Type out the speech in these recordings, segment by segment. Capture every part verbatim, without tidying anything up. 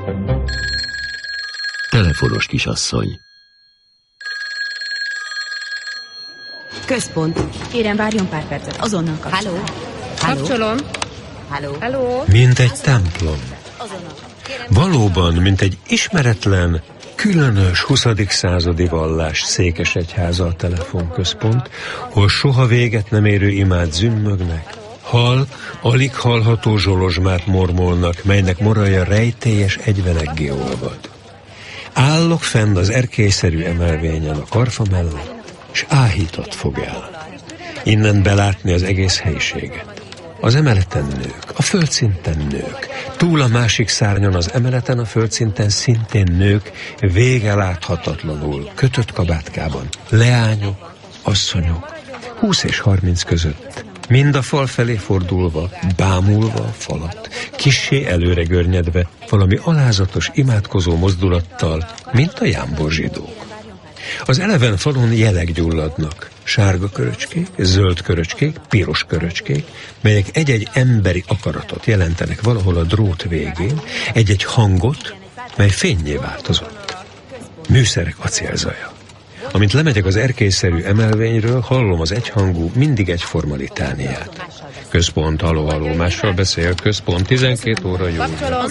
Telefonos kisasszony. Központ. Kérem, várjon pár percet, azonnal kapcsolom. Halló? Kapcsolom. Halló? Halló? Mint egy templom. Valóban, mint egy ismeretlen, különös huszadik századi vallás székesegyháza a telefonközpont, hol soha véget nem érő imád zümmögnek, hal, alig hallható zsolozsmát mormolnak, melynek moralja rejtélyes egyveneggé olvad. Állok fenn az erkélyszerű emelvényen a karfa mellett, s áhított fog el. Innen belátni az egész helyiséget. Az emeleten nők, a földszinten nők, túl a másik szárnyon az emeleten a földszinten szintén nők, vége láthatatlanul, kötött kabátkában, leányok, asszonyok, húsz és harminc között, mind a fal felé fordulva, bámulva a falat, kissé előre görnyedve, valami alázatos, imádkozó mozdulattal, mint a jámbor zsidók. Az eleven falon jelek gyulladnak, sárga köröcskék, zöld köröcskék, piros köröcskék, melyek egy-egy emberi akaratot jelentenek valahol a drót végén, egy-egy hangot, mely fénnyé változott. Műszerek acélzaja. Amint lemegyek az erkélyszerű emelvényről, hallom az egyhangú, mindig egyforma litániát. Központ, haló, haló, mással beszél, központ, tizenkét óra jó.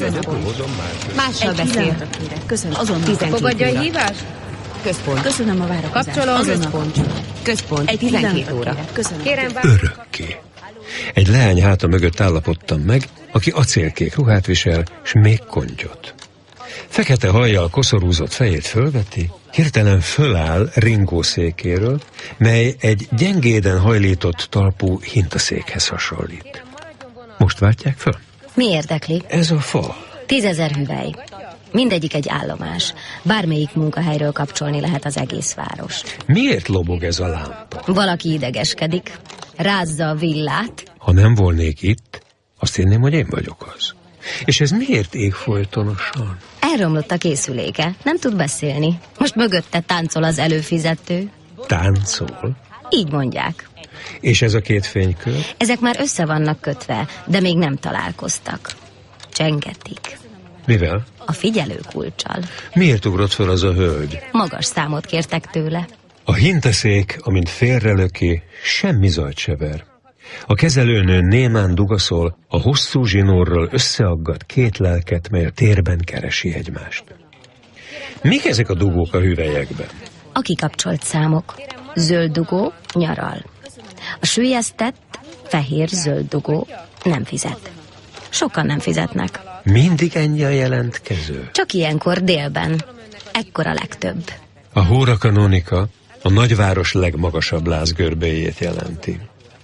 Mással beszél. Köszönöm, azonnal. Fogadja a hívást? Központ. Köszönöm a várakozást. Kapcsolom. Központ. Központ. Egy tizenkét óra. Köszönöm. Kérem, vár... Örökké. Egy leány háta mögött állapodtam meg, aki acélkék ruhát visel, s még kontyot. Fekete hajjal koszorúzott fejét fölveti, hirtelen föláll ringószékéről, mely egy gyengéden hajlított talpú hintaszékhez hasonlít. Most váltják föl? Mi érdekli? Ez a fal. Tízezer hüvely. Mindegyik egy állomás. Bármelyik munkahelyről kapcsolni lehet az egész várost. Miért lobog ez a lámpa? Valaki idegeskedik, rázza a villát. Ha nem volnék itt, azt hinném, hogy én vagyok az. És ez miért ég folytonosan? Elromlott a készüléke, nem tud beszélni. Most mögötte táncol az előfizető. Táncol? Így mondják. És ez a két fénykör? Ezek már össze vannak kötve, de még nem találkoztak. Csengetik. Mivel? A figyelőkulccsal. Miért ugrott fel az a hölgy? Magas számot kértek tőle. A hintaszék, amint félrelöki, semmi zajt se ver. A kezelőnő némán dugaszol, a hosszú zsinórral összeaggat két lelket, mely a térben keresi egymást. Mik ezek a dugók a hüvelyekben? A kikapcsolt számok. Zöld dugó nyaral. A süllyesztett, fehér-zöld dugó nem fizet. Sokan nem fizetnek. Mindig ennyi a jelentkező? Csak ilyenkor délben. Ekkor a legtöbb. A hóra kanonika a nagyváros legmagasabb lázgörbéjét jelenti.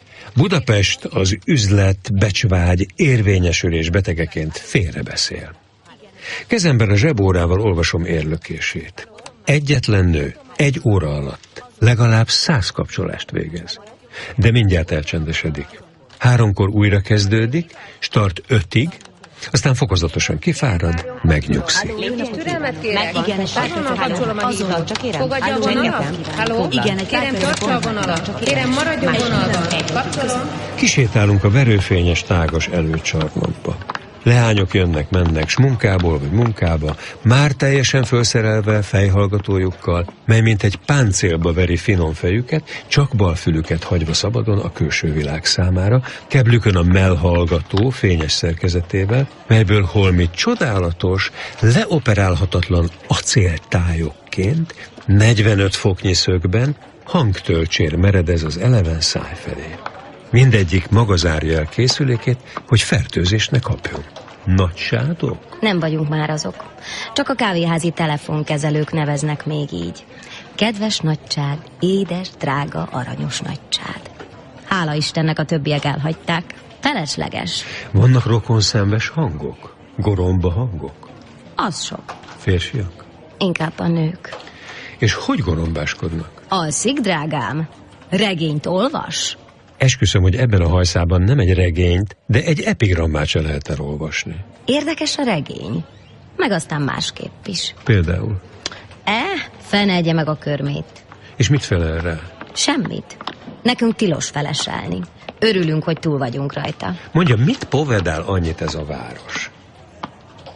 Budapest az üzlet, becsvágy, érvényesülés betegeként félrebeszél. Kezemben a zsebórával olvasom érlökését. Egyetlen nő, egy óra alatt legalább száz kapcsolást végez. De mindjárt elcsendesedik. Háromkor újra kezdődik, s tart ötig, aztán fokozatosan kifárad, megnyugszik. Türelmet kérek. Igen, Azonnal kapcsolom a hívat. Fogadja a vonalat? Halló? Igen, Kérem, tartsa a vonalat. Kérem, maradjon vonalban. Kapcsolom. Kisétálunk a verőfényes, tágas előcsarnokba. Leányok jönnek, mennek, s munkából vagy munkába, már teljesen felszerelve fejhallgatójukkal, mely mint egy páncélba veri finom fejüket, csak balfülüket hagyva szabadon a külső világ számára, keblükön a mellhallgató fényes szerkezetével, melyből holmi csodálatos, leoperálhatatlan acéltájokként, negyvenöt foknyi szögben hangtölcsér meredez az eleven száj felé. Mindegyik maga zárja el készülékét, hogy fertőzést ne kapjon. Nagysádok? Nem vagyunk már azok. Csak a kávéházi telefonkezelők neveznek még így. Kedves nagycsád, édes, drága, aranyos nagycsád. Hála Istennek, a többiek elhagyták. Felesleges. Vannak rokonszenves hangok? Goromba hangok? Az sok. Férfiak? Inkább a nők. És hogy gorombáskodnak? Alszik, drágám? Regényt olvas? Esküszöm, hogy ebben a hajszában nem egy regényt, de egy epigrammát se lehet elolvasni. Érdekes a regény. Meg aztán másképp is. Például? Eh, fenelje meg a körmét. És mit felel rá? Semmit. Nekünk tilos feleselni. Örülünk, hogy túl vagyunk rajta. Mondja, mit povedál annyit ez a város?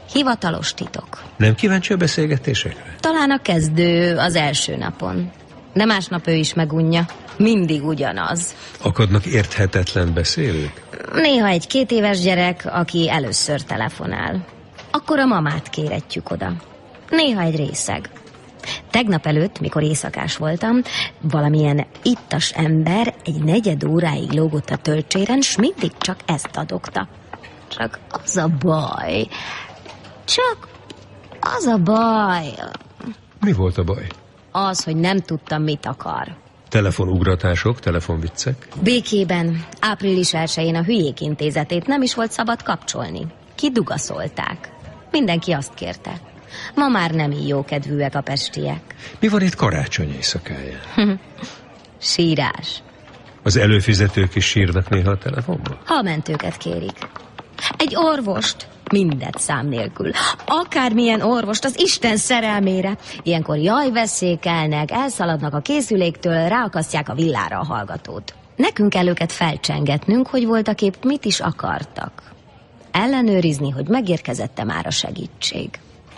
Hivatalos titok. Nem kíváncsi a beszélgetésekre? Talán a kezdő az első napon. De másnap ő is megunja. Mindig ugyanaz. Akadnak érthetetlen beszélők? Néha egy két éves gyerek, aki először telefonál. Akkor a mamát kéretjük oda. Néha egy részeg. Tegnap előtt, mikor éjszakás voltam, valamilyen ittas ember egy negyed óráig lógott a töltséren, s mindig csak ezt adogta. Csak az a baj. Csak az a baj. Mi volt a baj? Az, hogy nem tudtam, mit akar. Telefonugratások, telefonviccek? Békében, április elsején a Hülyék Intézetét nem is volt szabad kapcsolni. Kidugaszolták. Mindenki azt kérte. Ma már nem így jókedvűek a pestiek. Mi van itt karácsony éjszakáján? Sírás. Az előfizetők is sírnak néha a telefonban? Ha a mentőket kérik. Egy orvost, mindet szám nélkül. Akármilyen orvost, az Isten szerelmére. Ilyenkor jaj veszékelnek, elszaladnak a készüléktől, ráakasztják a villára a hallgatót. Nekünk kell őket felcsengetnünk, hogy voltaképp mit is akartak. Ellenőrizni, hogy megérkezette már a segítség.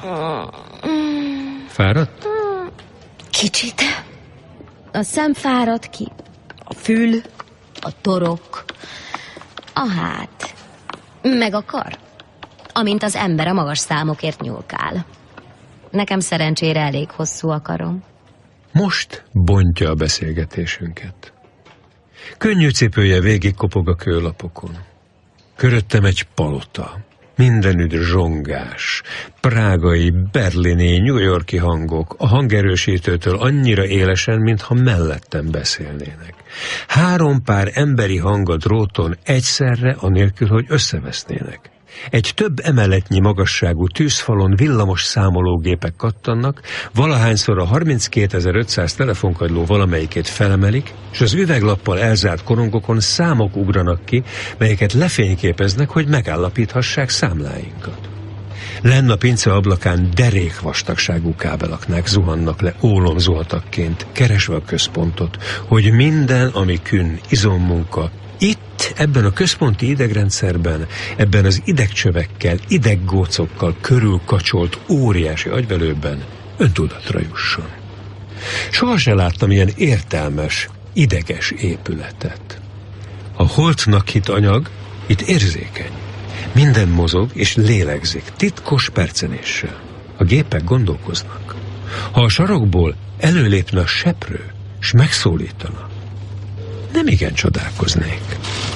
Fáradt? Kicsit. A szem fáradt ki, a fül, a torok, a hát, meg a kar, amint az ember a magas számokért nyúlkál. Nekem szerencsére elég hosszú a karom. Most bontja a beszélgetésünket. Könnyű cipője végig kopog a kőlapokon. Köröttem egy palota. Mindenütt zsongás, prágai, berlini, New Yorki hangok, a hangerősítőtől annyira élesen, mintha mellettem beszélnének. Három pár emberi hang a dróton egyszerre, anélkül, hogy összevesznének. Egy több emeletnyi magasságú tűzfalon villamos számológépek kattannak, valahányszor a harminckétezer-ötszáz telefonkagyló valamelyikét felemelik, és az üveglappal elzárt korongokon számok ugranak ki, melyeket lefényképeznek, hogy megállapíthassák számláinkat. Lenn a pince ablakán derékvastagságú kábelaknák zuhannak le ólomzuhatakként, keresve a központot, hogy minden, ami künn, izommunka, itt, ebben a központi idegrendszerben, ebben az idegcsövekkel, ideggócokkal körülkacsolt óriási agyvelőben öntudatra jusson. Soha se láttam ilyen értelmes, ideges épületet. A holtnak hit anyag itt érzékeny. Minden mozog és lélegzik, titkos percenéssel. A gépek gondolkoznak. Ha a sarokból előlépne a seprő, s megszólítana, nem igen csodálkoznék.